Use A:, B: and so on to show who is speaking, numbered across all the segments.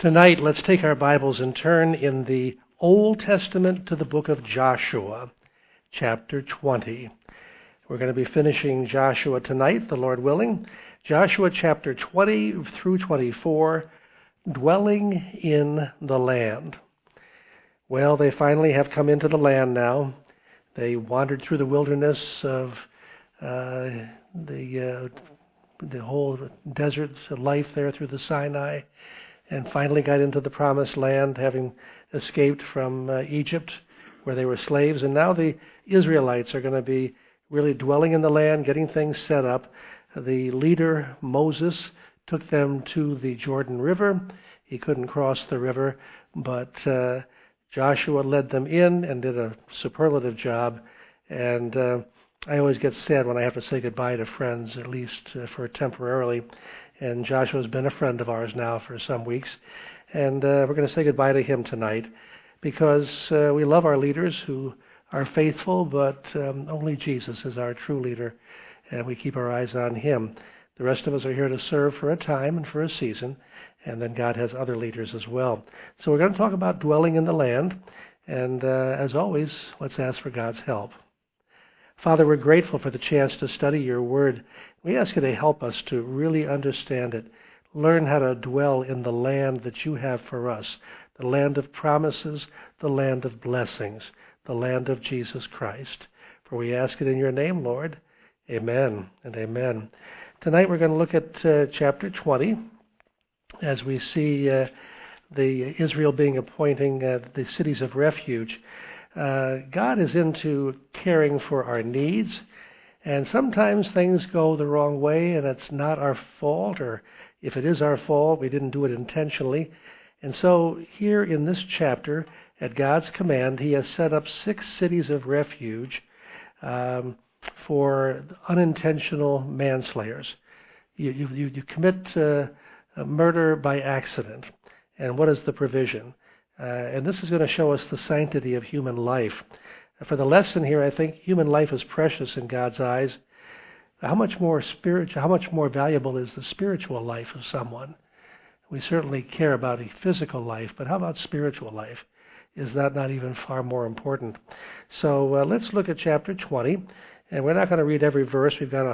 A: Tonight, let's take our Bibles and turn in the Old Testament to the book of Joshua, chapter 20. We're going to be finishing Joshua tonight, the Lord willing. Joshua chapter 20 through 24, dwelling in the land. Well, they finally have come into the land now. They wandered through the wilderness of the whole desert life there through the Sinai, and finally got into the promised land, having escaped from Egypt, where they were slaves. And now the Israelites are going to be really dwelling in the land, getting things set up. The leader, Moses, took them to the Jordan River. He couldn't cross the river, but Joshua led them in and did a superlative job. And I always get sad when I have to say goodbye to friends, at least for temporarily. And Joshua's been a friend of ours now for some weeks. And we're going to say goodbye to him tonight because we love our leaders who are faithful, but only Jesus is our true leader, and we keep our eyes on him. The rest of us are here to serve for a time and for a season, and then God has other leaders as well. So we're going to talk about dwelling in the land, and as always, let's ask for God's help. Father, we're grateful for the chance to study your word. We ask you to help us to really understand it, learn how to dwell in the land that you have for us, the land of promises, the land of blessings, the land of Jesus Christ. For we ask it in your name, Lord. Amen and amen. Tonight we're going to look at chapter 20 as we see the Israel being appointing the cities of refuge. God is into caring for our needs, and sometimes things go the wrong way and it's not our fault, or if it is our fault, we didn't do it intentionally. And so here in this chapter, at God's command, he has set up 6 cities of refuge for unintentional manslayers. You commit murder by accident, and what is the provision? And this is going to show us the sanctity of human life. For the lesson here, I think human life is precious in God's eyes. How much more valuable is the spiritual life of someone? We certainly care about a physical life, but how about spiritual life? Is that not even far more important? So let's look at chapter 20. And we're not going to read every verse. We've got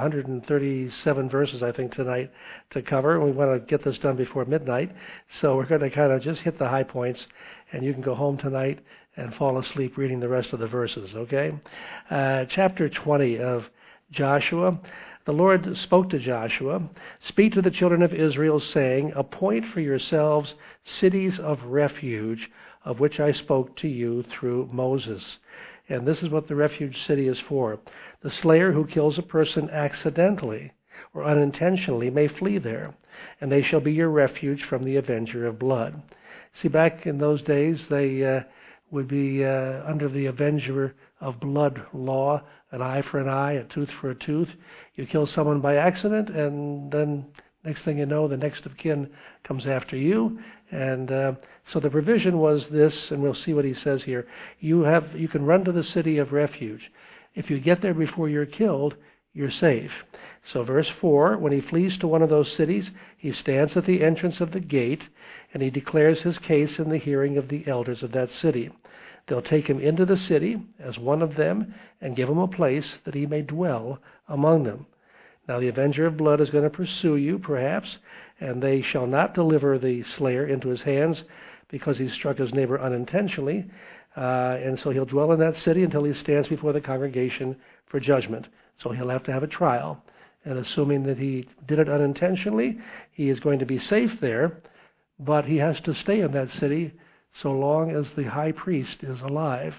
A: 137 verses, I think, tonight to cover. And we want to get this done before midnight. So we're going to kind of just hit the high points. And you can go home tonight and fall asleep reading the rest of the verses, okay? Chapter 20 of Joshua. The Lord spoke to Joshua, "Speak to the children of Israel, saying, Appoint for yourselves cities of refuge, of which I spoke to you through Moses." And this is what the refuge city is for. The slayer who kills a person accidentally or unintentionally may flee there, and they shall be your refuge from the avenger of blood. See, back in those days, they would be under the avenger of blood law, an eye for an eye, a tooth for a tooth. You kill someone by accident, and then next thing you know, the next of kin comes after you. And so the provision was this, and we'll see what he says here. You can run to the city of refuge. If you get there before you're killed, you're safe. So verse 4, when he flees to one of those cities, he stands at the entrance of the gate, and he declares his case in the hearing of the elders of that city. They'll take him into the city as one of them and give him a place that he may dwell among them. Now the avenger of blood is going to pursue you, perhaps, and they shall not deliver the slayer into his hands because he struck his neighbor unintentionally. And so he'll dwell in that city until he stands before the congregation for judgment. So he'll have to have a trial. And assuming that he did it unintentionally, he is going to be safe there, but he has to stay in that city so long as the high priest is alive.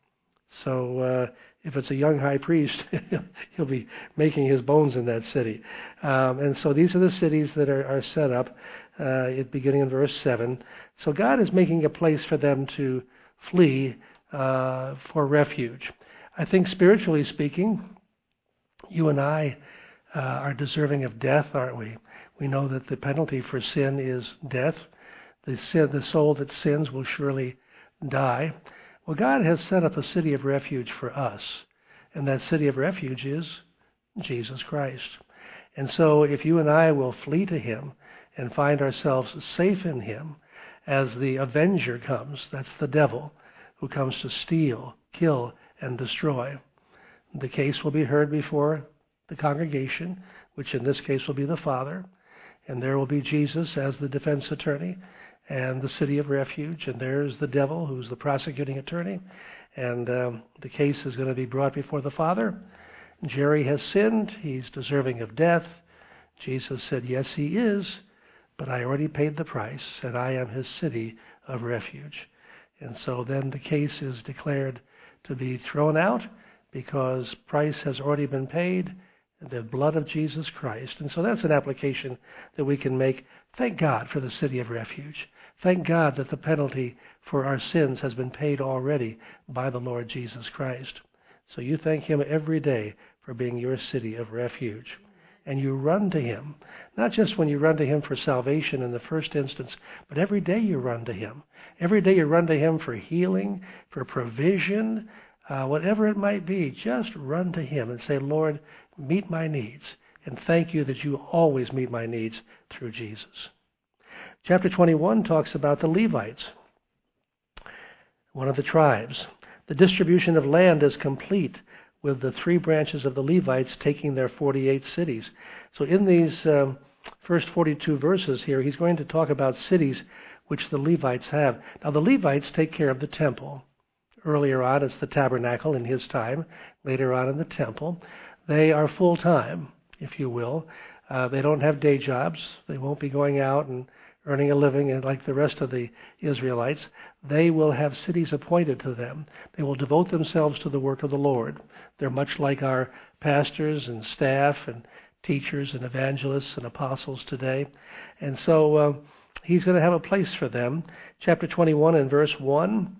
A: So if it's a young high priest, he'll be making his bones in that city. And so these are the cities that are set up, beginning in verse 7. So God is making a place for them to flee for refuge. I think spiritually speaking, you and I are deserving of death, aren't we? We know that the penalty for sin is death. The soul that sins will surely die. Well, God has set up a city of refuge for us, and that city of refuge is Jesus Christ. And so if you and I will flee to him and find ourselves safe in him, as the avenger comes. That's the devil who comes to steal, kill, and destroy. The case will be heard before the congregation, which in this case will be the Father, and there will be Jesus as the defense attorney and the city of refuge, and there's the devil who's the prosecuting attorney, and the case is going to be brought before the Father. Jerry has sinned. He's deserving of death. Jesus said, yes, he is, but I already paid the price, and I am his city of refuge. And so then the case is declared to be thrown out because price has already been paid, the blood of Jesus Christ. And so that's an application that we can make. Thank God for the city of refuge. Thank God that the penalty for our sins has been paid already by the Lord Jesus Christ. So you thank him every day for being your city of refuge. And you run to him, not just when you run to him for salvation in the first instance, but every day you run to him. Every day you run to him for healing, for provision, whatever it might be. Just run to him and say, Lord, meet my needs. And thank you that you always meet my needs through Jesus. Chapter 21 talks about the Levites, one of the tribes. The distribution of land is complete, with the 3 branches of the Levites taking their 48 cities. So in these first 42 verses here, he's going to talk about cities which the Levites have. Now the Levites take care of the temple. Earlier on, it's the tabernacle in his time. Later on in the temple. They are full-time, if you will. They don't have day jobs. They won't be going out and earning a living and like the rest of the Israelites. They will have cities appointed to them. They will devote themselves to the work of the Lord. They're much like our pastors and staff and teachers and evangelists and apostles today. And so he's going to have a place for them. Chapter 21 and verse 1,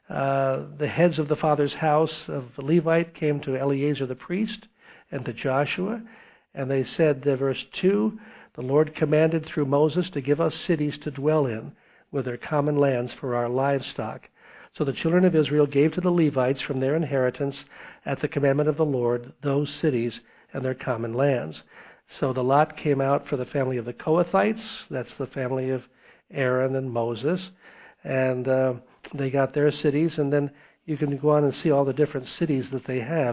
A: the heads of the father's house of the Levite came to Eleazar the priest and to Joshua, and they said, verse 2, the Lord commanded through Moses to give us cities to dwell in, with their common lands for our livestock. So the children of Israel gave to the Levites from their inheritance at the commandment of the Lord those cities and their common lands. So the lot came out for the family of the Kohathites. That's the family of Aaron and Moses. And they got their cities. And then you can go on and see all the different cities that they have.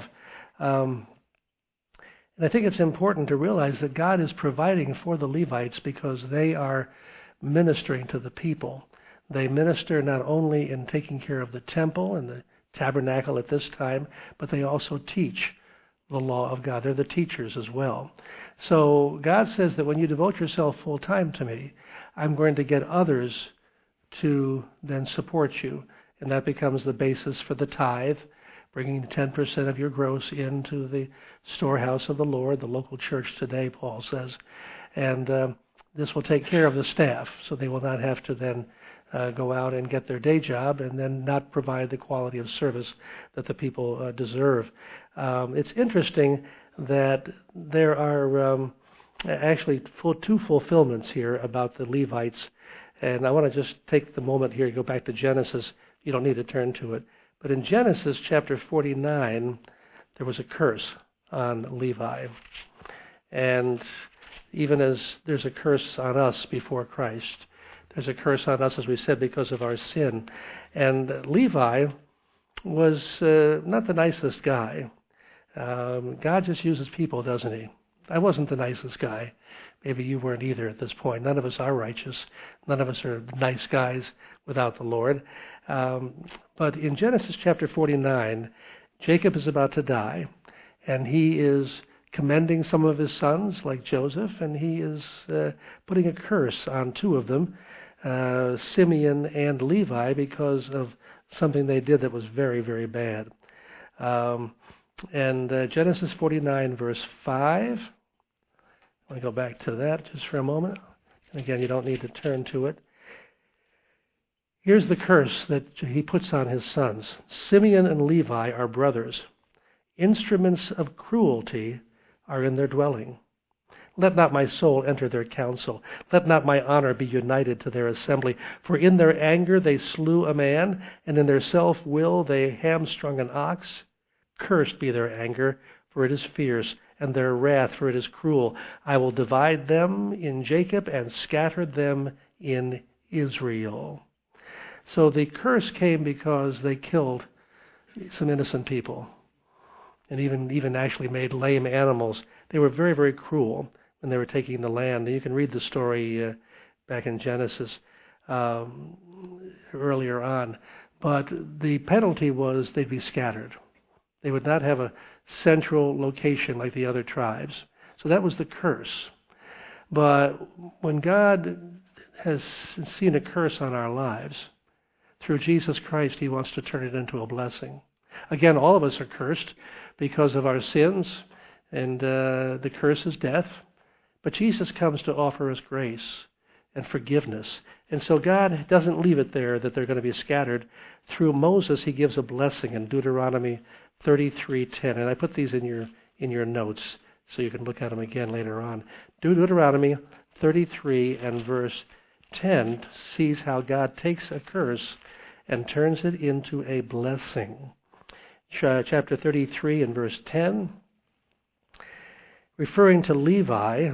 A: And I think it's important to realize that God is providing for the Levites because they are ministering to the people. They minister not only in taking care of the temple and the tabernacle at this time, but they also teach the law of God. They're the teachers as well. So God says that when you devote yourself full time to me, I'm going to get others to then support you. And that becomes the basis for the tithe, bringing 10% of your gross into the storehouse of the Lord, the local church today, Paul says. And this will take care of the staff, so they will not have to then go out and get their day job and then not provide the quality of service that the people deserve. It's interesting that there are actually two fulfillments here about the Levites. And I want to just take the moment here to go back to Genesis. You don't need to turn to it. But in Genesis chapter 49, there was a curse on Levi. And even as there's a curse on us before Christ, there's a curse on us, as we said, because of our sin. And Levi was not the nicest guy. God just uses people, doesn't he? I wasn't the nicest guy. Maybe you weren't either at this point. None of us are righteous. None of us are nice guys without the Lord. But in Genesis chapter 49, Jacob is about to die, and he is commending some of his sons, like Joseph, and he is putting a curse on two of them, Simeon and Levi, because of something they did that was very, very bad. And Genesis 49, verse 5, I want to go back to that just for a moment. And again, you don't need to turn to it. Here's the curse that he puts on his sons. Simeon and Levi are brothers. Instruments of cruelty are in their dwelling. Let not my soul enter their council. Let not my honor be united to their assembly. For in their anger they slew a man, and in their self-will they hamstrung an ox. Cursed be their anger, for it is fierce, and their wrath, for it is cruel. I will divide them in Jacob and scatter them in Israel. So the curse came because they killed some innocent people and even actually made lame animals. They were very, very cruel when they were taking the land. You can read the story back in Genesis earlier on. But the penalty was they'd be scattered. They would not have a central location like the other tribes. So that was the curse. But when God has seen a curse on our lives, through Jesus Christ, he wants to turn it into a blessing. Again, all of us are cursed because of our sins, and the curse is death. But Jesus comes to offer us grace and forgiveness. And so God doesn't leave it there that they're going to be scattered. Through Moses, he gives a blessing in Deuteronomy 33:10. And I put these in your notes so you can look at them again later on. Deuteronomy 33 and verse 10 sees how God takes a curse and turns it into a blessing. Chapter 33 and verse 10, referring to Levi,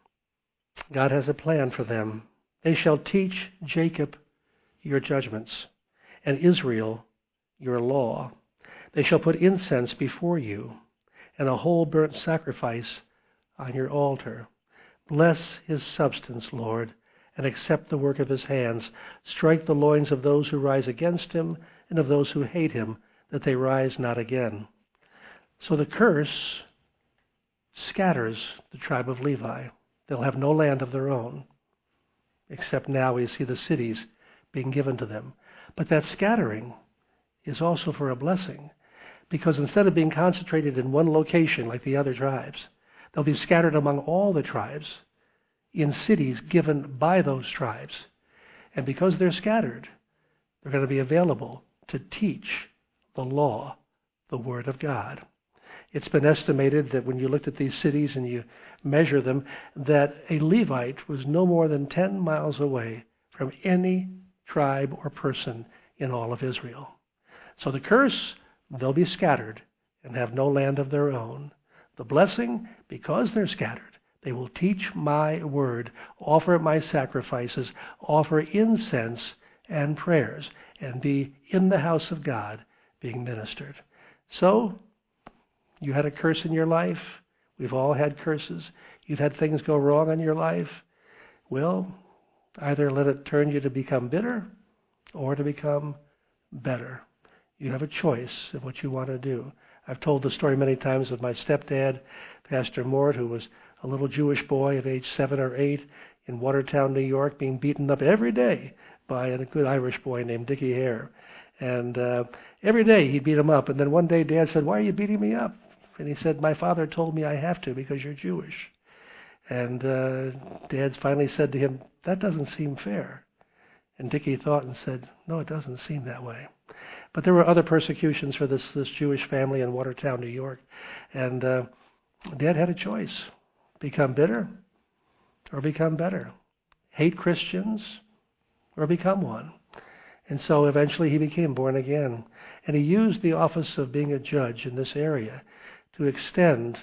A: God has a plan for them. They shall teach Jacob your judgments, and Israel your law. They shall put incense before you, and a whole burnt sacrifice on your altar. Bless his substance, Lord, and accept the work of his hands. Strike the loins of those who rise against him, and of those who hate him, that they rise not again. So the curse scatters the tribe of Levi. They'll have no land of their own, except now we see the cities being given to them. But that scattering is also for a blessing, because instead of being concentrated in one location like the other tribes, they'll be scattered among all the tribes in cities given by those tribes. And because they're scattered, they're going to be available to teach the law, the Word of God. It's been estimated that when you looked at these cities and you measure them, that a Levite was no more than 10 miles away from any tribe or person in all of Israel. So the curse, they'll be scattered and have no land of their own. The blessing, because they're scattered, they will teach my word, offer my sacrifices, offer incense and prayers, and be in the house of God being ministered. So, you had a curse in your life. We've all had curses. You've had things go wrong in your life. Well, either let it turn you to become bitter or to become better. You have a choice of what you want to do. I've told the story many times of my stepdad, Pastor Mort, who was a little Jewish boy of age 7 or 8 in Watertown, New York, being beaten up every day by a good Irish boy named Dickie Hare. And every day he'd beat him up. And then one day Dad said, "Why are you beating me up?" And he said, "My father told me I have to because you're Jewish." And Dad finally said to him, "That doesn't seem fair." And Dickie thought and said, "No, it doesn't seem that way." But there were other persecutions for this Jewish family in Watertown, New York. And Dad had a choice. Become bitter or become better. Hate Christians or become one. And so eventually he became born again. And he used the office of being a judge in this area to extend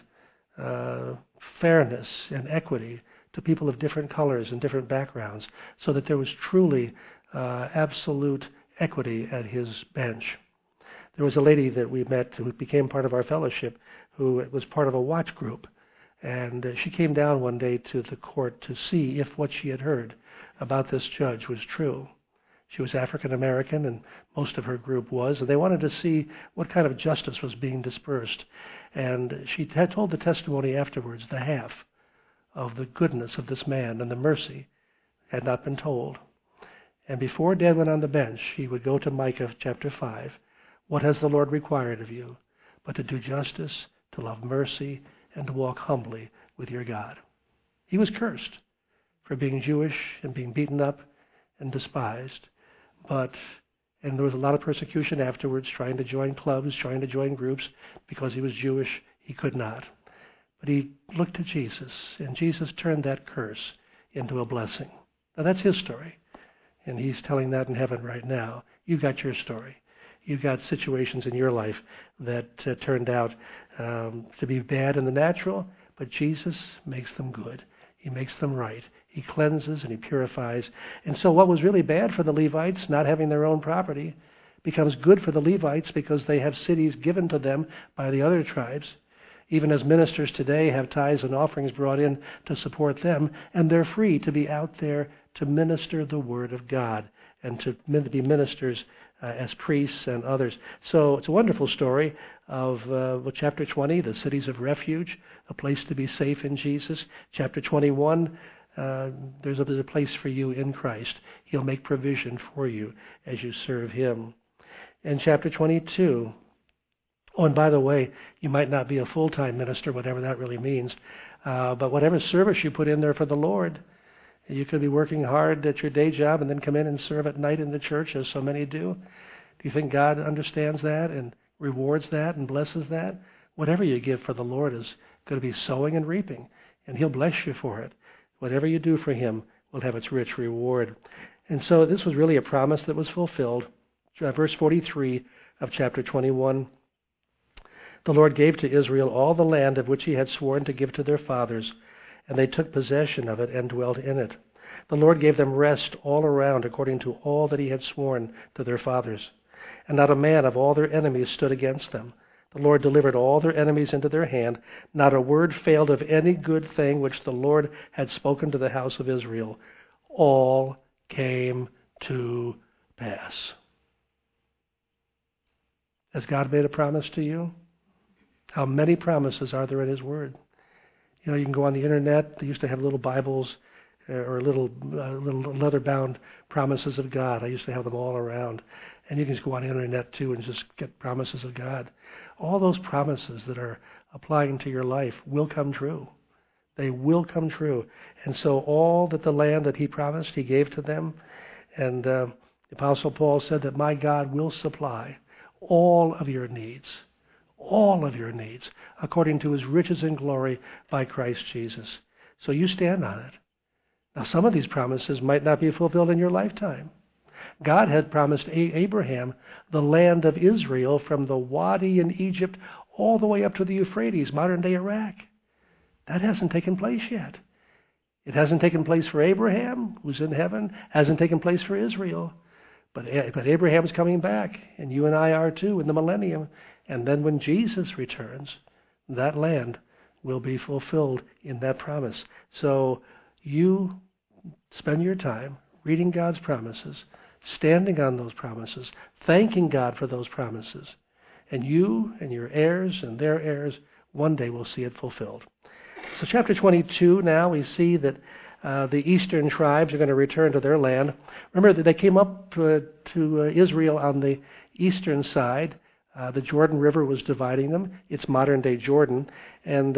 A: fairness and equity to people of different colors and different backgrounds, so that there was truly absolute equity at his bench. There was a lady that we met who became part of our fellowship who was part of a watch group. And she came down one day to the court to see if what she had heard about this judge was true. She was African American, and most of her group was, and they wanted to see what kind of justice was being dispersed. And she had told the testimony afterwards, the half of the goodness of this man and the mercy had not been told. And before Dad went on the bench, he would go to Micah chapter 5. What has the Lord required of you? But to do justice, to love mercy, and to walk humbly with your God. He was cursed for being Jewish and being beaten up and despised. And there was a lot of persecution afterwards, trying to join clubs, trying to join groups. Because he was Jewish, he could not. But he looked to Jesus, and Jesus turned that curse into a blessing. Now that's his story, and he's telling that in heaven right now. You've got your story. You've got situations in your life that turned out to be bad in the natural, but Jesus makes them good. He makes them right. He cleanses and he purifies. And so what was really bad for the Levites, not having their own property, becomes good for the Levites because they have cities given to them by the other tribes. Even as ministers today have tithes and offerings brought in to support them, and they're free to be out there to minister the Word of God and to be ministers as priests and others. So it's a wonderful story of chapter 20, the cities of refuge, a place to be safe in Jesus. Chapter 21, there's a place for you in Christ. He'll make provision for you as you serve Him. And chapter 22, oh, and by the way, you might not be a full-time minister, whatever that really means, but whatever service you put in there for the Lord, you could be working hard at your day job and then come in and serve at night in the church, as so many do. Do you think God understands that and rewards that and blesses that? Whatever you give for the Lord is going to be sowing and reaping, and He'll bless you for it. Whatever you do for Him will have its rich reward. And so this was really a promise that was fulfilled. Verse 43 of chapter 21. The Lord gave to Israel all the land of which He had sworn to give to their fathers, and they took possession of it and dwelt in it. The Lord gave them rest all around according to all that He had sworn to their fathers. And not a man of all their enemies stood against them. The Lord delivered all their enemies into their hand. Not a word failed of any good thing which the Lord had spoken to the house of Israel. All came to pass. Has God made a promise to you? How many promises are there in His Word? You know, you can go on the internet. They used to have little Bibles or little leather-bound promises of God. I used to have them all around. And you can just go on the internet too and just get promises of God. All those promises that are applying to your life will come true. They will come true. And so all that the land that He promised, He gave to them. And the Apostle Paul said that my God will supply all of your needs, according to His riches and glory by Christ Jesus. So you stand on it. Now, some of these promises might not be fulfilled in your lifetime. God had promised Abraham the land of Israel from the Wadi in Egypt all the way up to the Euphrates, modern-day Iraq. That hasn't taken place yet. It hasn't taken place for Abraham, who's in heaven, hasn't taken place for Israel. But Abraham's coming back, and you and I are too, in the millennium. And then when Jesus returns, that land will be fulfilled in that promise. So you spend your time reading God's promises, standing on those promises, thanking God for those promises. And you and your heirs and their heirs one day will see it fulfilled. So chapter 22 now, we see that the eastern tribes are going to return to their land. Remember that they came up to Israel on the eastern side. The Jordan River was dividing them. It's modern-day Jordan. And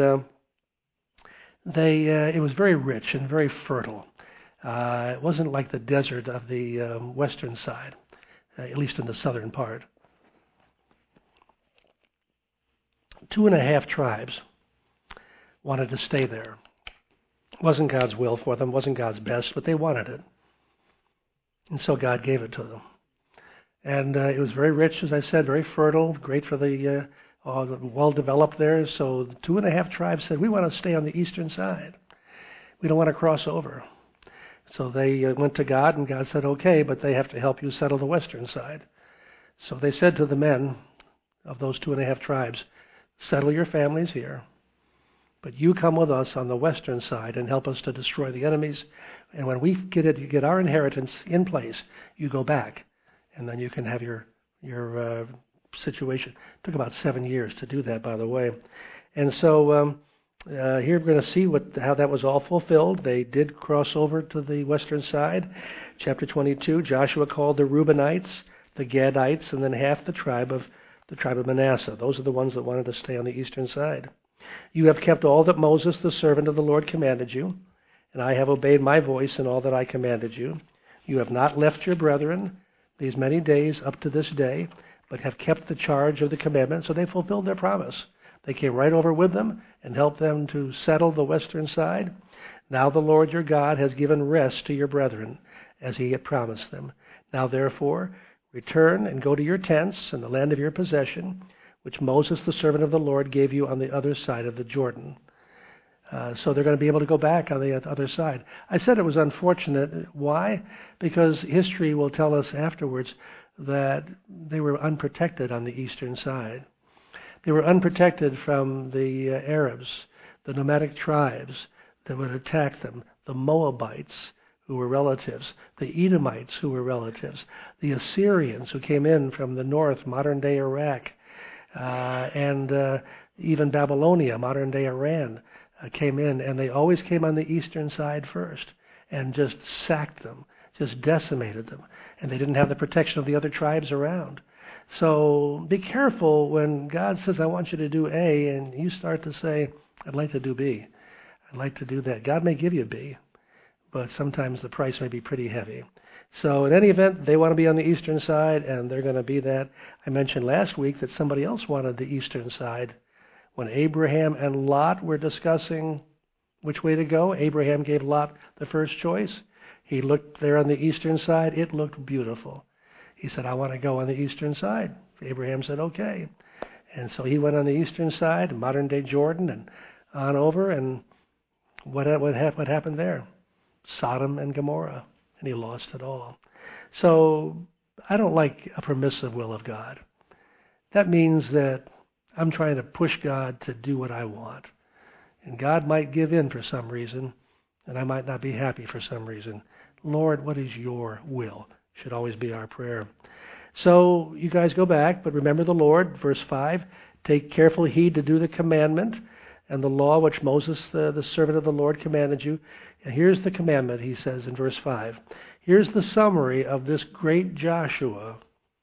A: it was very rich and very fertile. It wasn't like the desert of the western side, at least in the southern part. 2.5 tribes wanted to stay there. It wasn't God's will for them, wasn't God's best, but they wanted it. And so God gave it to them. And it was very rich, as I said, very fertile, great for the well-developed there. So the 2.5 tribes said, we want to stay on the eastern side. We don't want to cross over. So they went to God, and God said, okay, but they have to help you settle the western side. So they said to the men of those 2.5 tribes, settle your families here, but you come with us on the western side and help us to destroy the enemies. And when we get our inheritance in place, you go back, and then you can have your situation. It took about 7 years to do that, by the way. And so here we're going to see how that was all fulfilled. They did cross over to the western side. Chapter 22, Joshua called the Reubenites, the Gadites, and then half the tribe of Manasseh. Those are the ones that wanted to stay on the eastern side. You have kept all that Moses, the servant of the Lord, commanded you, and I have obeyed my voice in all that I commanded you. You have not left your brethren these many days up to this day, but have kept the charge of the commandment. So they fulfilled their promise. They came right over with them and helped them to settle the western side. Now the Lord your God has given rest to your brethren, as He had promised them. Now therefore, return and go to your tents in the land of your possession, which Moses, the servant of the Lord, gave you on the other side of the Jordan. So they're going to be able to go back on the other side. I said it was unfortunate. Why? Because history will tell us afterwards that they were unprotected on the eastern side. They were unprotected from the Arabs, the nomadic tribes that would attack them, the Moabites, who were relatives, the Edomites, who were relatives, the Assyrians, who came in from the north, modern-day Iraq, and even Babylonia, modern-day Iran, came in, and they always came on the eastern side first and just sacked them, just decimated them, and they didn't have the protection of the other tribes around. So be careful when God says, I want you to do A, and you start to say, I'd like to do B. I'd like to do that. God may give you B, but sometimes the price may be pretty heavy. So in any event, they want to be on the eastern side, and they're going to be that. I mentioned last week that somebody else wanted the eastern side. When Abraham and Lot were discussing which way to go, Abraham gave Lot the first choice. He looked there on the eastern side. It looked beautiful. He said, I want to go on the eastern side. Abraham said, okay. And so he went on the eastern side, modern-day Jordan, and on over, and what happened there? Sodom and Gomorrah, and he lost it all. So I don't like a permissive will of God. That means that I'm trying to push God to do what I want. And God might give in for some reason, and I might not be happy for some reason. Lord, what is your will? Should always be our prayer. So you guys go back, but remember the Lord, verse 5, take careful heed to do the commandment and the law which Moses, the servant of the Lord, commanded you. And here's the commandment, he says in verse 5. Here's the summary of this great Joshua,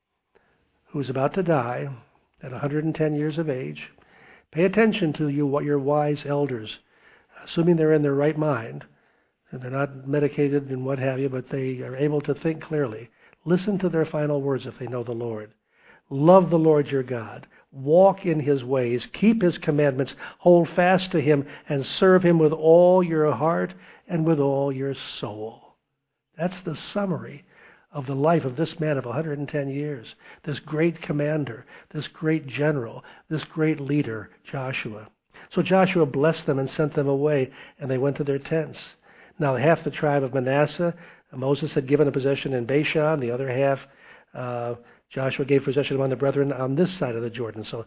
A: who's about to die at 110 years of age. Pay attention to what your wise elders, assuming they're in their right mind, and they're not medicated and what have you, but they are able to think clearly. Listen to their final words if they know the Lord. Love the Lord your God. Walk in his ways. Keep his commandments. Hold fast to him and serve him with all your heart and with all your soul. That's the summary of the life of this man of 110 years, this great commander, this great general, this great leader, Joshua. So Joshua blessed them and sent them away, and they went to their tents. Now half the tribe of Manasseh, Moses had given a possession in Bashan. The other half, Joshua gave possession among the brethren on this side of the Jordan. So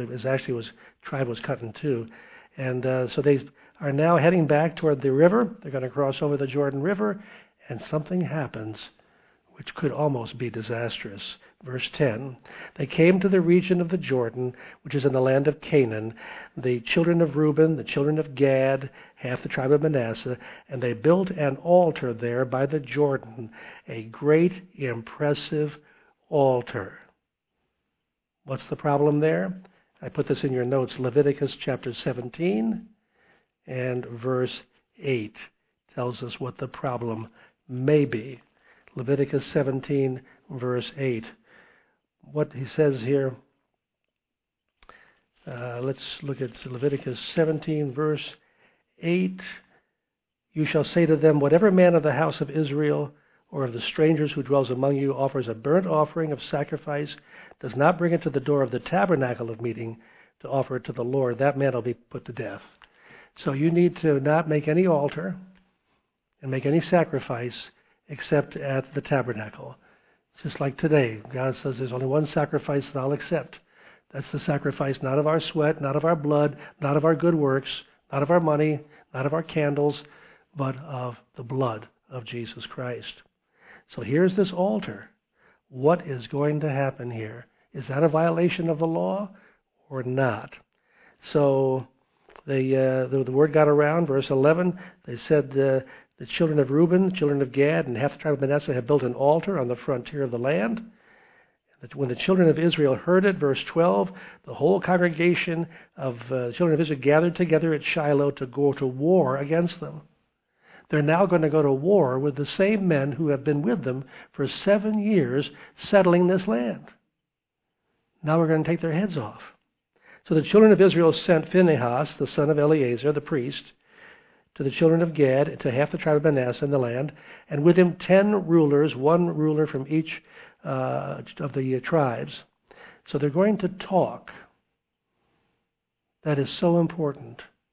A: tribe was cut in two. And so they are now heading back toward the river. They're going to cross over the Jordan River, and something happens which could almost be disastrous. Verse 10, they came to the region of the Jordan, which is in the land of Canaan, the children of Reuben, the children of Gad, half the tribe of Manasseh, and they built an altar there by the Jordan, a great, impressive altar. What's the problem there? I put this in your notes, Leviticus chapter 17 and verse 8 tells us what the problem may be. Leviticus 17, verse 8. What he says here, let's look at Leviticus 17, verse 8. You shall say to them, whatever man of the house of Israel or of the strangers who dwells among you offers a burnt offering of sacrifice, does not bring it to the door of the tabernacle of meeting to offer it to the Lord, that man will be put to death. So you need to not make any altar and make any sacrifice except at the tabernacle. Just like today, God says there's only one sacrifice that I'll accept. That's the sacrifice not of our sweat, not of our blood, not of our good works, not of our money, not of our candles, but of the blood of Jesus Christ. So here's this altar. What is going to happen here? Is that a violation of the law or not? So the word got around, verse 11, they said the children of Reuben, the children of Gad, and half the tribe of Manasseh have built an altar on the frontier of the land. When the children of Israel heard it, verse 12, the whole congregation of the children of Israel gathered together at Shiloh to go to war against them. They're now going to go to war with the same men who have been with them for 7 years settling this land. Now we're going to take their heads off. So the children of Israel sent Phinehas, the son of Eleazar, the priest, to the children of Gad, to half the tribe of Manasseh in the land, and with him 10 rulers, one ruler from each of the tribes. So they're going to talk. That is so important.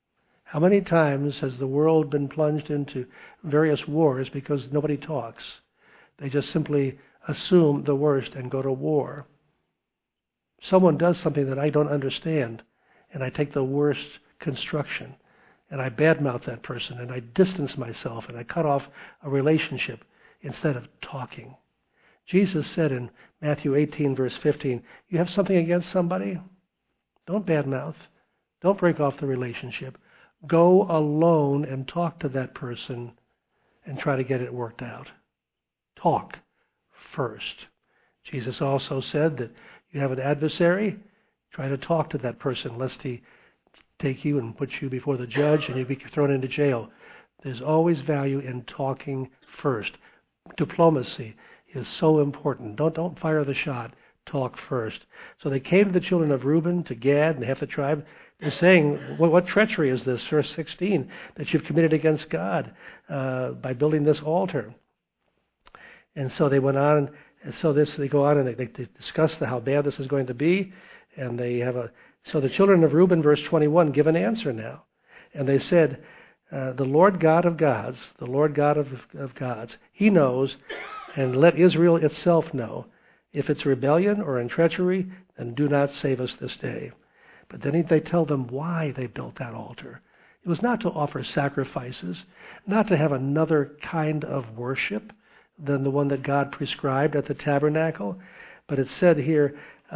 A: How many times has the world been plunged into various wars because nobody talks? They just simply assume the worst and go to war. Someone does something that I don't understand, and I take the worst construction, and I badmouth that person, and I distance myself, and I cut off a relationship instead of talking. Jesus said in Matthew 18, verse 15, you have something against somebody? Don't badmouth. Don't break off the relationship. Go alone and talk to that person and try to get it worked out. Talk first. Jesus also said that you have an adversary, try to talk to that person lest he take you and put you before the judge and you be thrown into jail. There's always value in talking first. Diplomacy is so important. Don't fire the shot. Talk first. So they came to the children of Reuben, to Gad, and half the tribe. They're saying, what treachery is this, verse 16, that you've committed against God by building this altar? And so they went on, and so they go on and they discuss how bad this is going to be. And so the children of Reuben, verse 21, give an answer now. And they said, the Lord God of gods, the Lord God of gods, He knows, and let Israel itself know. If it's rebellion or in treachery, then do not save us this day. But then they tell them why they built that altar. It was not to offer sacrifices, not to have another kind of worship than the one that God prescribed at the tabernacle. But it said here,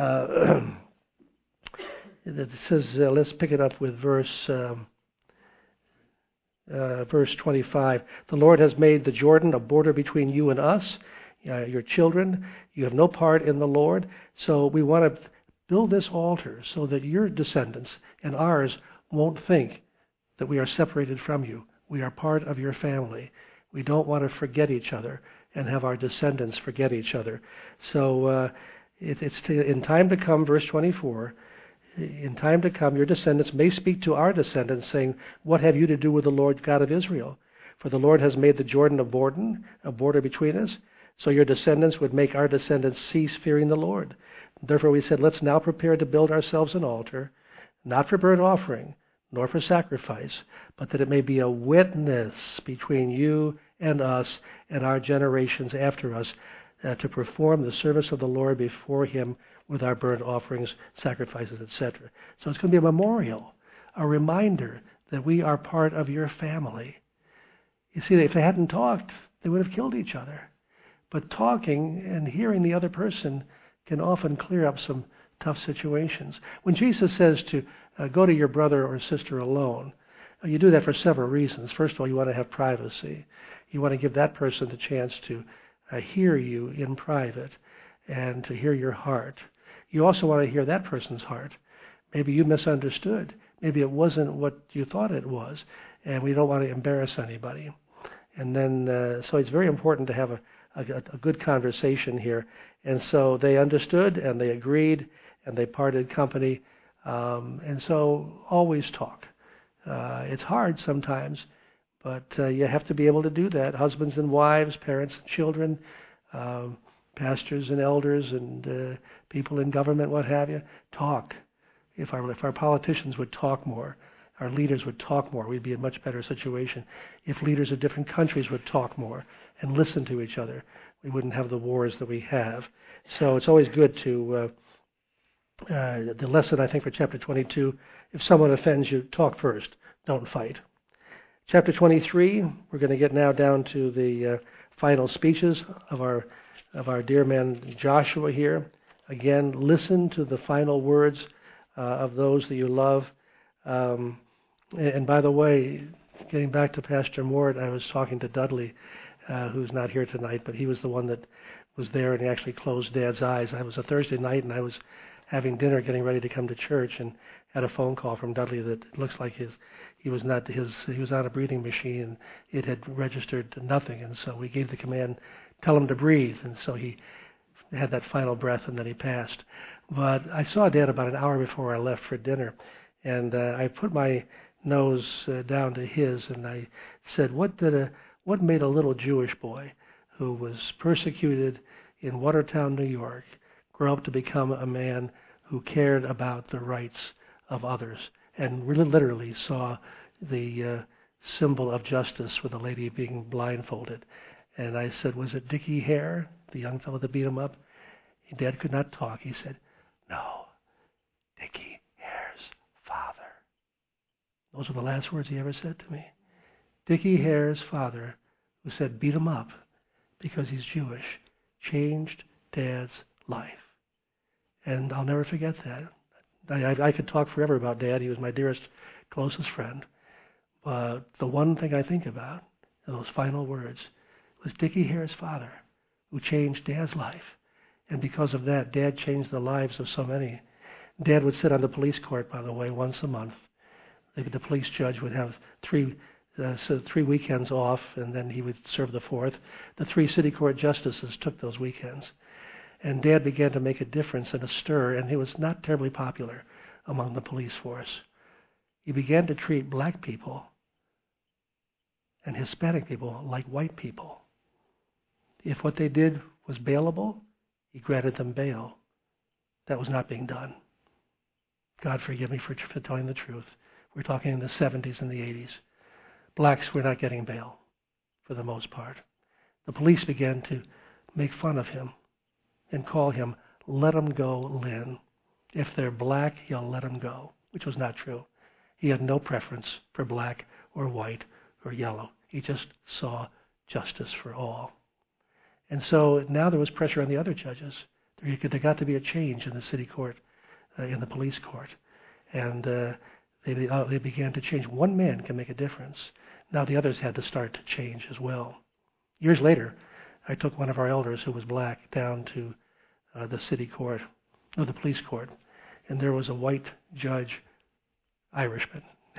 A: it says, let's pick it up with verse 25. The Lord has made the Jordan a border between you and us, your children. You have no part in the Lord. So we want to build this altar so that your descendants and ours won't think that we are separated from you. We are part of your family. We don't want to forget each other and have our descendants forget each other. So in time to come, verse 24, in time to come, your descendants may speak to our descendants, saying, what have you to do with the Lord God of Israel? For the Lord has made the Jordan a border between us. So your descendants would make our descendants cease fearing the Lord. Therefore we said, let's now prepare to build ourselves an altar, not for burnt offering, nor for sacrifice, but that it may be a witness between you and us and our generations after us, to perform the service of the Lord before Him with our burnt offerings, sacrifices, etc. So it's going to be a memorial, a reminder that we are part of your family. You see, if they hadn't talked, they would have killed each other. But talking and hearing the other person can often clear up some tough situations. When Jesus says to go to your brother or sister alone, you do that for several reasons. First of all, you want to have privacy. You want to give that person the chance to hear you in private and to hear your heart. You also want to hear that person's heart. Maybe you misunderstood. Maybe it wasn't what you thought it was, and we don't want to embarrass anybody. And then, so it's very important to have a good conversation here. And so they understood, and they agreed, and they parted company. And so always talk. It's hard sometimes, but you have to be able to do that. Husbands and wives, parents and children, pastors and elders, and people in government, what have you, talk. If our politicians would talk more, our leaders would talk more, we'd be in a much better situation. If leaders of different countries would talk more and listen to each other, we wouldn't have the wars that we have. So it's always good to, the lesson I think for chapter 22, if someone offends you, talk first, don't fight. Chapter 23, we're going to get now down to the final speeches of our dear man Joshua here. Again, listen to the final words of those that you love. And by the way, getting back to Pastor Mort, I was talking to Dudley, who's not here tonight, but he was the one that was there and he actually closed Dad's eyes. It was a Thursday night and I was having dinner, getting ready to come to church, and had a phone call from Dudley that it looks like he was on a breathing machine and it had registered nothing, and so we gave the command, tell him to breathe, and so he had that final breath and then he passed. But I saw Dad about an hour before I left for dinner, and I put my nose down to his and I said, what made a little Jewish boy who was persecuted in Watertown, New York, grow up to become a man who cared about the rights of others and really literally saw the symbol of justice with a lady being blindfolded. And I said, was it Dickie Hare, the young fellow that beat him up? Dad could not talk. He said, no, Dickie Hare's father. Those were the last words he ever said to me. Dickie Hare's father, who said beat him up because he's Jewish, changed Dad's life. And I'll never forget that. I could talk forever about Dad. He was my dearest, closest friend. But the one thing I think about in those final words was Dickie Hare's father, who changed Dad's life. And because of that, Dad changed the lives of so many. Dad would sit on the police court, by the way, once a month. The police judge would have three weekends off, and then he would serve the fourth. The 3 city court justices took those weekends. And Dad began to make a difference and a stir, and he was not terribly popular among the police force. He began to treat black people and Hispanic people like white people. If what they did was bailable, he granted them bail. That was not being done. God forgive me for telling the truth. We're talking in the 70s and the 80s. Blacks were not getting bail for the most part. The police began to make fun of him and call him, let him go, Lynn. If they're black, he'll let him go, which was not true. He had no preference for black or white or yellow. He just saw justice for all. And so now there was pressure on the other judges. There got to be a change in the city court, in the police court. And they began to change. One man can make a difference. Now the others had to start to change as well. Years later, I took one of our elders who was black down to the city court, the police court, and there was a white judge, Irishman.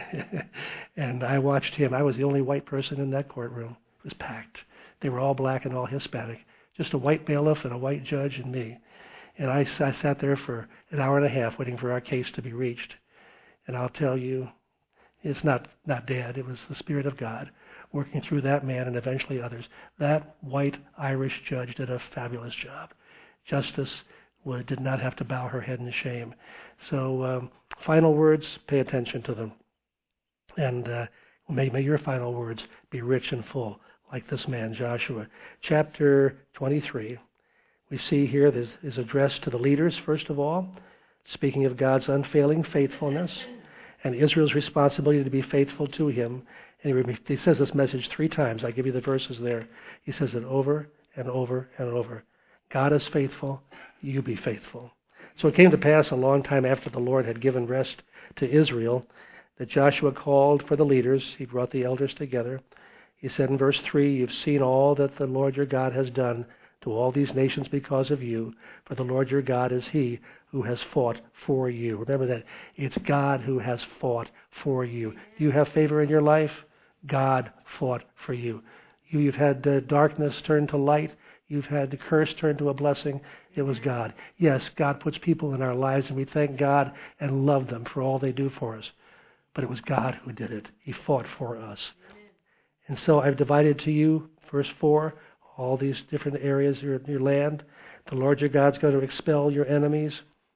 A: And I watched him. I was the only white person in that courtroom. It was packed. They were all black and all Hispanic. Just a white bailiff and a white judge and me. And I sat there for an hour and a half waiting for our case to be reached. And I'll tell you, it's not Dad. It was the Spirit of God working through that man and eventually others. That white Irish judge did a fabulous job. Justice did not have to bow her head in shame. So final words, pay attention to them. And may your final words be rich and full, like this man, Joshua. Chapter 23, we see here this is addressed to the leaders, first of all, speaking of God's unfailing faithfulness and Israel's responsibility to be faithful to him. And he says this message 3 times. I give you the verses there. He says it over and over and over. God is faithful, you be faithful. So it came to pass a long time after the Lord had given rest to Israel that Joshua called for the leaders. He brought the elders together. He said in verse 3, you've seen all that the Lord your God has done to all these nations because of you, for the Lord your God is he who has fought for you. Remember that. It's God who has fought for you. Do you have favor in your life? God fought for you. You've had darkness turn to light. You've had the curse turn to a blessing. It was God. Yes, God puts people in our lives, and we thank God and love them for all they do for us. But it was God who did it. He fought for us. And so I've divided to you, verse 4, all these different areas of your land. The Lord your God's going to expel your enemies.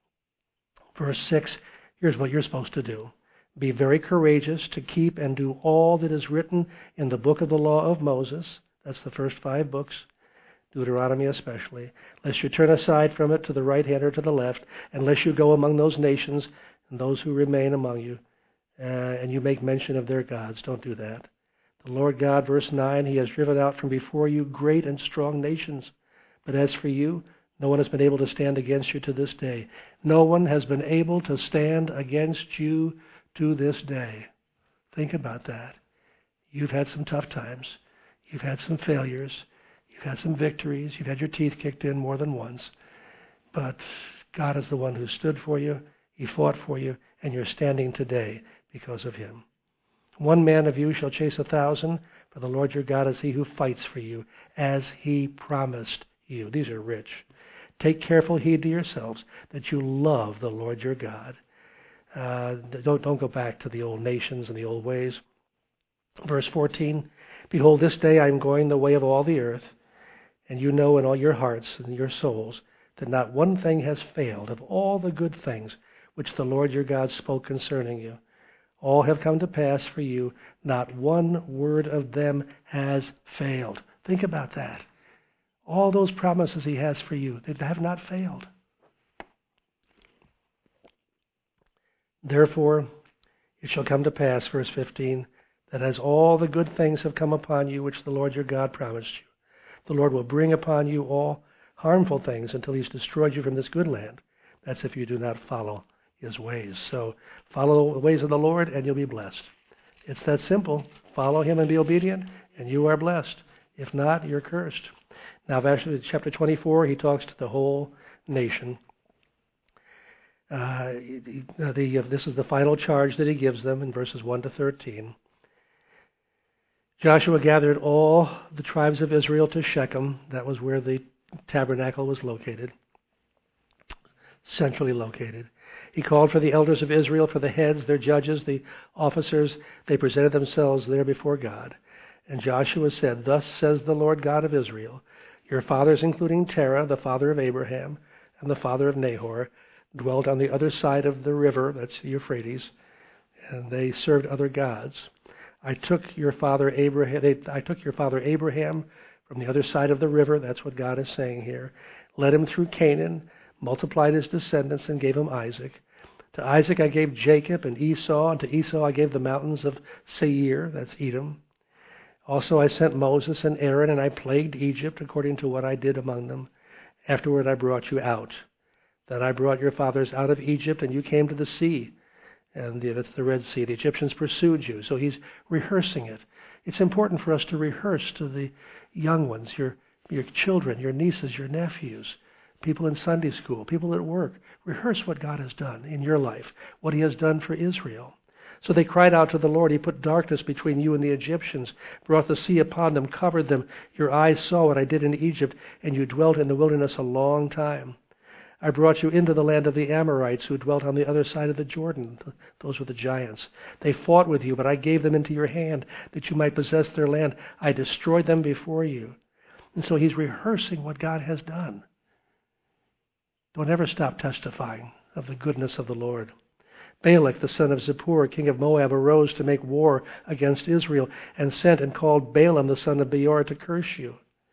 A: Verse 6, here's what you're supposed to do. Be very courageous to keep and do all that is written in the book of the law of Moses. That's the first 5 books, Deuteronomy especially. Lest you turn aside from it to the right hand or to the left, unless you go among those nations and those who remain among you, and you make mention of their gods. Don't do that. The Lord God, verse 9, he has driven out from before you great and strong nations. But as for you, no one has been able to stand against you to this day. No one has been able to stand against you to this day. Think about that. You've had some tough times. You've had some failures. You've had some victories. You've had your teeth kicked in more than once. But God is the one who stood for you. He fought for you, and you're standing today because of him. 1 man of you shall chase 1,000, for the Lord your God is he who fights for you, as he promised you. These are rich. Take careful heed to yourselves that you love the Lord your God. Don't go back to the old nations and the old ways. Verse 14, behold, this day I am going the way of all the earth, and you know in all your hearts and your souls that not one thing has failed of all the good things which the Lord your God spoke concerning you. All have come to pass for you. Not one word of them has failed. Think about that. All those promises he has for you, they have not failed. Therefore, it shall come to pass, verse 15, that as all the good things have come upon you which the Lord your God promised you, the Lord will bring upon you all harmful things until he's destroyed you from this good land. That's if you do not follow his ways. So follow the ways of the Lord and you'll be blessed. It's that simple. Follow him and be obedient and you are blessed. If not, you're cursed. Now, actually, chapter 24, he talks to the whole nation. This is the final charge that he gives them in verses 1 to 13. Joshua gathered all the tribes of Israel to Shechem. That was where the tabernacle was located, centrally located. He called for the elders of Israel, for the heads, their judges, the officers. They presented themselves there before God. And Joshua said, "Thus says the Lord God of Israel, your fathers, including Terah, the father of Abraham, and the father of Nahor, dwelt on the other side of the river," that's the Euphrates, "and they served other gods. I took your father Abraham from the other side of the river," that's what God is saying here, "led him through Canaan, multiplied his descendants, and gave him Isaac. To Isaac I gave Jacob and Esau, and to Esau I gave the mountains of Seir," that's Edom. "Also I sent Moses and Aaron, and I plagued Egypt according to what I did among them. Afterward I brought you out. That I brought your fathers out of Egypt, and you came to the sea." And that's the Red Sea. "The Egyptians pursued you." So he's rehearsing it. It's important for us to rehearse to the young ones, your children, your nieces, your nephews, people in Sunday school, people at work. Rehearse what God has done in your life, what he has done for Israel. "So they cried out to the Lord. He put darkness between you and the Egyptians, brought the sea upon them, covered them. Your eyes saw what I did in Egypt, and you dwelt in the wilderness a long time. I brought you into the land of the Amorites, who dwelt on the other side of the Jordan." Those were the giants. "They fought with you, but I gave them into your hand, that you might possess their land. I destroyed them before you." And so he's rehearsing what God has done. Don't ever stop testifying of the goodness of the Lord. "Balak, the son of Zippor, king of Moab, arose to make war against Israel, and sent and called Balaam, the son of Beor, to curse you.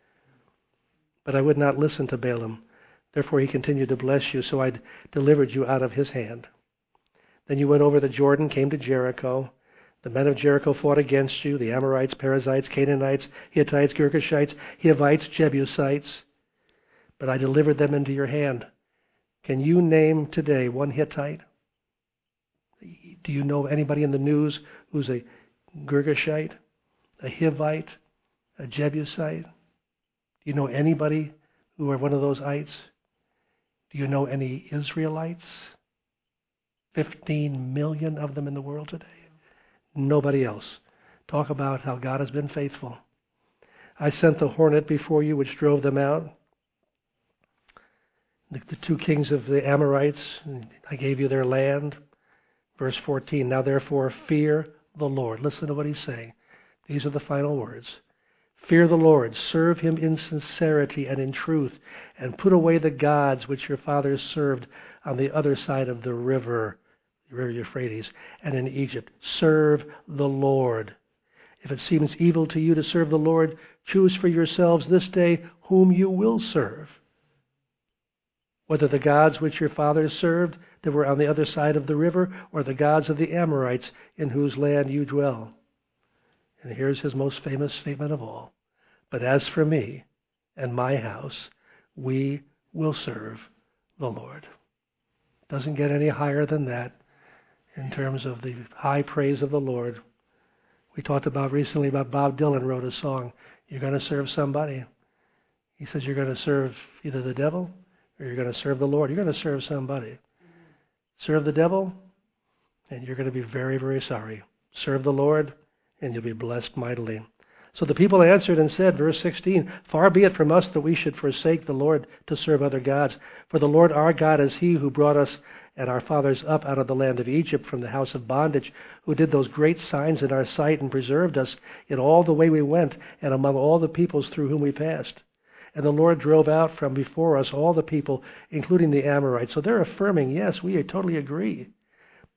A: But I would not listen to Balaam. Therefore he continued to bless you, so I delivered you out of his hand. Then you went over the Jordan, came to Jericho. The men of Jericho fought against you, the Amorites, Perizzites, Canaanites, Hittites, Girgashites, Hivites, Jebusites. But I delivered them into your hand. Can you name today one Hittite? Do you know anybody in the news who's a Girgashite, a Hivite, a Jebusite? Do you know anybody who are one of those ites? Do you know any Israelites? 15 million of them in the world today. Nobody else. Talk about how God has been faithful. I sent the hornet before you, which drove them out. The two kings of the Amorites, I gave you their land. Verse 14, now therefore fear the Lord. Listen to what he's saying. These are the final words. Fear the Lord, serve him in sincerity and in truth, and put away the gods which your fathers served on the other side of the river Euphrates, and in Egypt. Serve the Lord. If it seems evil to you to serve the Lord, choose for yourselves this day whom you will serve. Whether the gods which your fathers served that were on the other side of the river, or the gods of the Amorites in whose land you dwell. And here's his most famous statement of all. But as for me and my house, we will serve the Lord. Doesn't get any higher than that in terms of the high praise of the Lord. We talked about recently about Bob Dylan wrote a song, You're going to serve somebody. He says you're going to serve either the devil or you're going to serve the Lord. You're going to serve somebody. Serve the devil, and you're going to be very, very sorry. Serve the Lord, and you'll be blessed mightily. So the people answered and said, verse 16, Far be it from us that we should forsake the Lord to serve other gods. For the Lord our God is he who brought us and our fathers up out of the land of Egypt from the house of bondage, who did those great signs in our sight and preserved us in all the way we went and among all the peoples through whom we passed. And the Lord drove out from before us all the people, including the Amorites. So they're affirming, yes, we totally agree.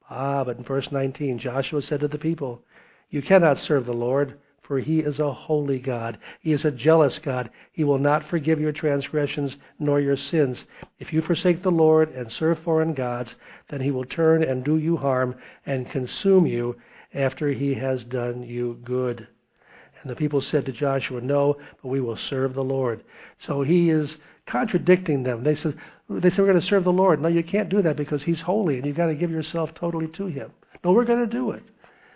A: But in verse 19, Joshua said to the people, "You cannot serve the Lord, for he is a holy God. He is a jealous God. He will not forgive your transgressions nor your sins. If you forsake the Lord and serve foreign gods, then he will turn and do you harm and consume you after he has done you good." And the people said to Joshua, "No, but we will serve the Lord." So he is contradicting them. They said, we're going to serve the Lord. No, you can't do that because he's holy and you've got to give yourself totally to him. No, we're going to do it.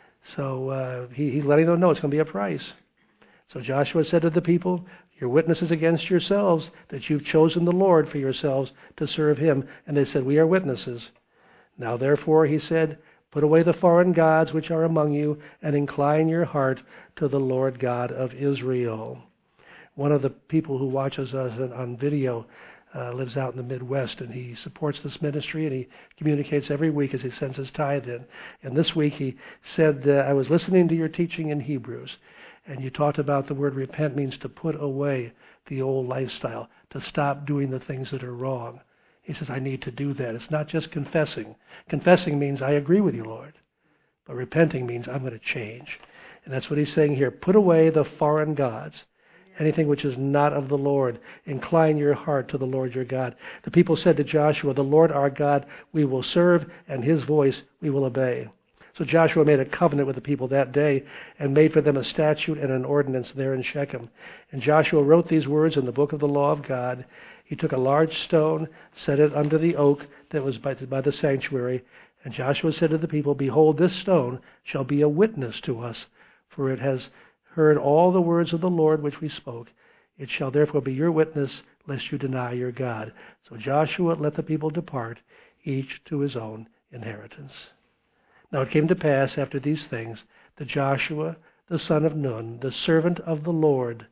A: So he's letting them know it's going to be a price. So Joshua said to the people, "Your witnesses against yourselves that you've chosen the Lord for yourselves to serve him." And they said, "We are witnesses." "Now therefore," he said, "put away the foreign gods which are among you and incline your heart to the Lord God of Israel." One of the people who watches us on video lives out in the Midwest, and he supports this ministry, and he communicates every week as he sends his tithe in. And this week he said, "I was listening to your teaching in Hebrews, and you talked about the word repent means to put away the old lifestyle, to stop doing the things that are wrong." He says, "I need to do that. It's not just confessing. Confessing means I agree with you, Lord. But repenting means I'm going to change." And that's what he's saying here. Put away the foreign gods, anything which is not of the Lord. Incline your heart to the Lord your God. The people said to Joshua, "The Lord our God we will serve, and his voice we will obey." So Joshua made a covenant with the people that day and made for them a statute and an ordinance there in Shechem. And Joshua wrote these words in the book of the law of God. He took a large stone, set it under the oak that was by the sanctuary. And Joshua said to the people, "Behold, this stone shall be a witness to us, for it has heard all the words of the Lord which we spoke. It shall therefore be your witness, lest you deny your God." So Joshua let the people depart, each to his own inheritance. Now it came to pass after these things that Joshua, the son of Nun, the servant of the Lord,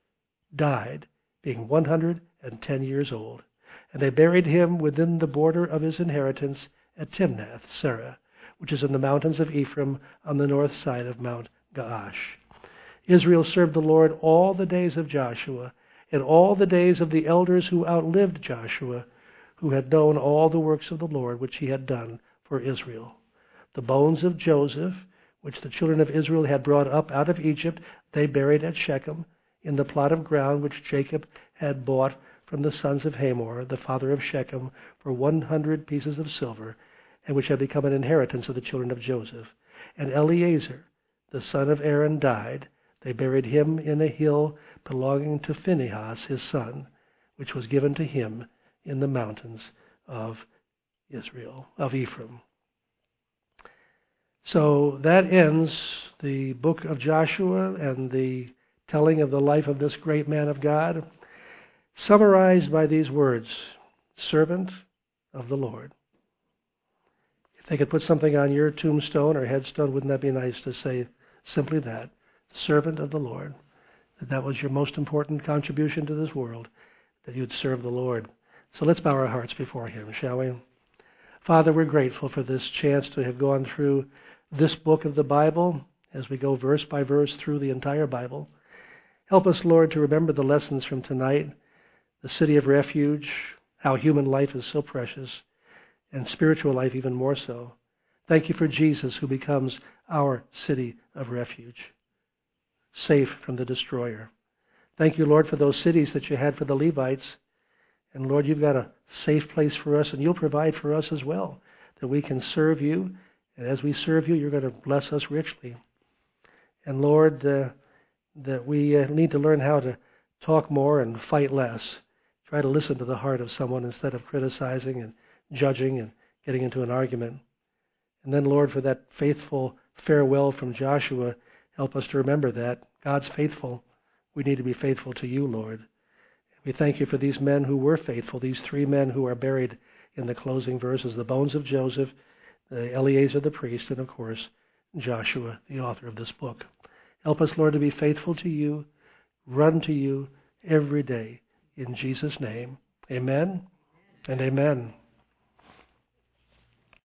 A: died, being 110 years old. And they buried him within the border of his inheritance at Timnath-Serah, which is in the mountains of Ephraim on the north side of Mount Gaash. Israel served the Lord all the days of Joshua and all the days of the elders who outlived Joshua, who had known all the works of the Lord which he had done for Israel. The bones of Joseph, which the children of Israel had brought up out of Egypt, they buried at Shechem, in the plot of ground which Jacob had bought from the sons of Hamor, the father of Shechem, for 100 pieces of silver, and which had become an inheritance of the children of Joseph. And Eleazar, the son of Aaron, died. They buried him in a hill belonging to Phinehas, his son, which was given to him in the mountains of Ephraim. So that ends the book of Joshua and the telling of the life of this great man of God, summarized by these words: servant of the Lord. If they could put something on your tombstone or headstone, wouldn't that be nice to say simply that? Servant of the Lord. That was your most important contribution to this world, that you'd serve the Lord. So let's bow our hearts before him, shall we? Father, we're grateful for this chance to have gone through this book of the Bible as we go verse by verse through the entire Bible. Help us, Lord, to remember the lessons from tonight, the city of refuge, how human life is so precious, and spiritual life even more so. Thank you for Jesus, who becomes our city of refuge, safe from the destroyer. Thank you, Lord, for those cities that you had for the Levites. And Lord, you've got a safe place for us, and you'll provide for us as well, that we can serve you. And as we serve you, you're going to bless us richly. And Lord, that we need to learn how to talk more and fight less. Try to listen to the heart of someone instead of criticizing and judging and getting into an argument. And then, Lord, for that faithful farewell from Joshua, help us to remember that God's faithful. We need to be faithful to you, Lord. We thank you for these men who were faithful, these 3 men who are buried in the closing verses, the bones of Joseph, Eleazar the priest, and of course, Joshua, the author of this book. Help us, Lord, to be faithful to you, run to you every day. In Jesus' name, amen and amen.